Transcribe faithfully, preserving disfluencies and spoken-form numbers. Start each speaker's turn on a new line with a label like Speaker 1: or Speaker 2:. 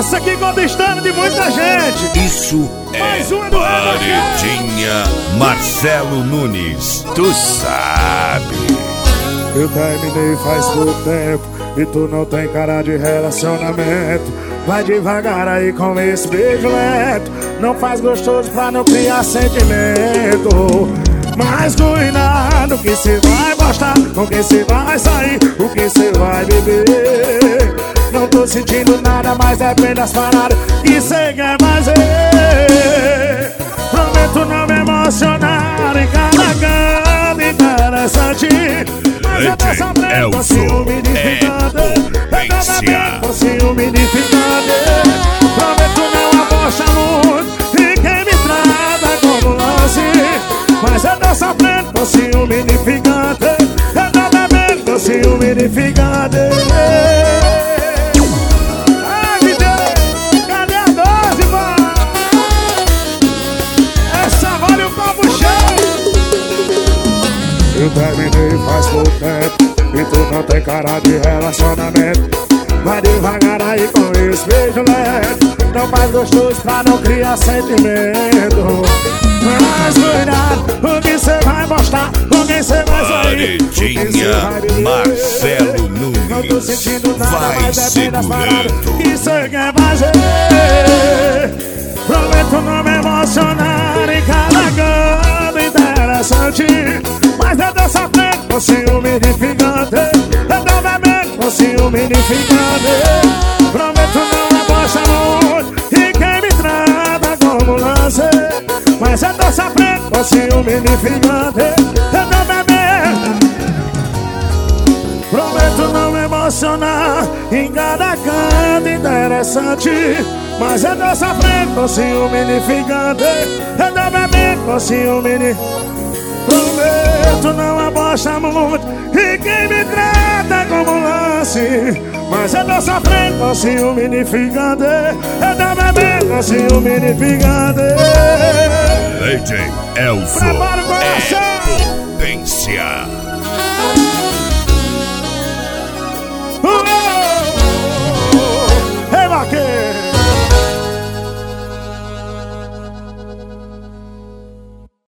Speaker 1: Essa aqui conquistando de muita gente.
Speaker 2: Isso
Speaker 1: Mais
Speaker 2: é
Speaker 1: uma do
Speaker 2: Paredinha Marcelo Nunes. Tu sabe.
Speaker 1: Eu terminei faz pouco tempo e tu não tem cara de relacionamento. Vai devagar aí com esse beijo lento. Não faz gostoso pra não criar sentimento. Mas cuidado que cê vai gostar, com quem cê vai sair, o que cê vai beber. Não tô sentindo nada, mas é apenas paradas que cê quer fazer. Prometo não me emocionar em cada canto interessante. Mas eu tô sofrendo com ciúme de ficante. Eu tô bebendo com ciúme de ficante. Prometo não apostar muito em quem me trata como lance. Mas eu tô sofrendo com ciúme de ficante. Eu tô bebendo com ciúme de ficante. Ai, me deu, cadê a dose, mano? Essa vale o copo cheio. Eu terminei faz pouco tempo e tu não tem cara de relacionamento. Vai devagar aí com esse beijo lento. Não faz gostoso pra não criar sentimento. Mas cuidado, o que cê vai mostrar, com quem cê vai sair,
Speaker 2: Paredinha Marcelo Nunes.
Speaker 1: Não tô sentindo nada,
Speaker 2: vai
Speaker 1: mas é apenas parado
Speaker 2: segurando.
Speaker 1: que cê quer fazer. Prometo não me emocionar em cada canto interessante. Mas eu tô sofrendo com ciúme de ficante. Eu tô bebendo com ciúme de ficante. Prometo não apostar muito e quem me trata como lance. Mas eu tô sofrendo com ciúme de ficante. Eu tô bebendo. Prometo não me emocionar em cada canto interessante. Mas eu tô sofrendo com ciúme de ficante. Eu tô bebendo com ciúme de... Prometo não apostar muito e quem me trata como lance. Mas eu tô sofrendo com ciúme de ficante. Eu tô bebendo com ciúme de ficante.
Speaker 2: D J Elson
Speaker 1: Prepara o coração.
Speaker 2: é potência.